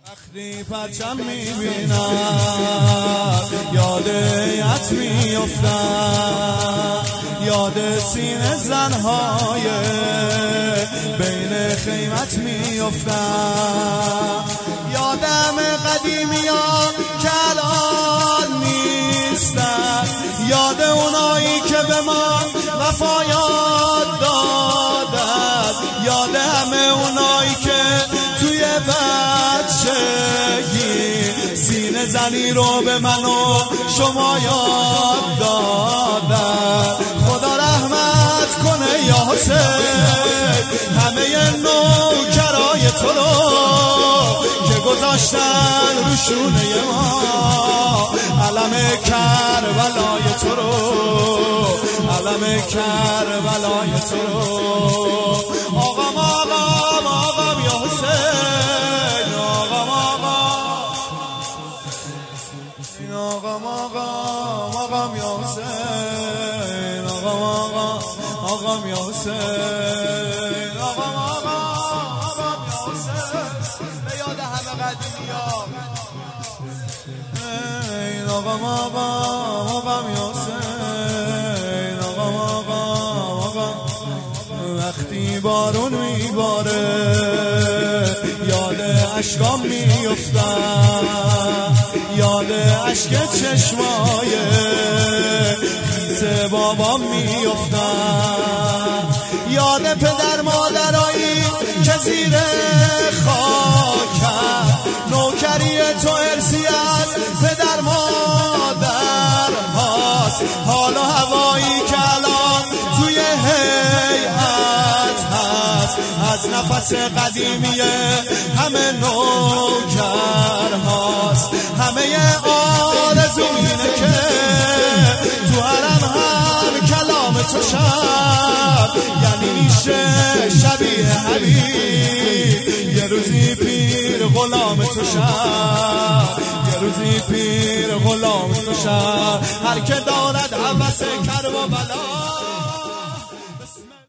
وقتی پرچم میبینم یاد یت میفتم، یاد سینه زنهای بین خیمت میفتم، یادم قدیمیان که الان نیستن، یاد اونایی که به من وفا یاد دادن، یاد همه اونایی که توی بچگی سینه زنی رو به من و شما یاد دادن. خدا رحمت کنه یا حسین همه نوکرای تو رو که گذاشتن رو شونه ما علم کربلای تو رو، علم کربلای تو رو. آقام آقام آقام یا حسین، آقام آقام آقام آقام آقام یا حسین، آقام آقام آقام یا حسین، آقام آقام آقام یا حسین. به یاد همه قدیمیان آقام آقام آقام یا حسین، آقام آقام آقام. وقتی بارون میباره یاد اشکام میفتم، یاد اشک چشمای خیس بابام میفتم، یاد پدر مادرایی که زیر خاکم نوکری تو ارثی از پدر مادر هاست. حالا هوایی که الان توی هیئت هست از نفس قدیمی همه نوکر هاست. همه آرزوم اینه که تو حرم هم کلام تو شب، یعنی میشه شبیه حبیب یه روزی پیر غلام تو شب، یه روزی پیر غلام تو شب. هر که دارد هوس کرب و بلا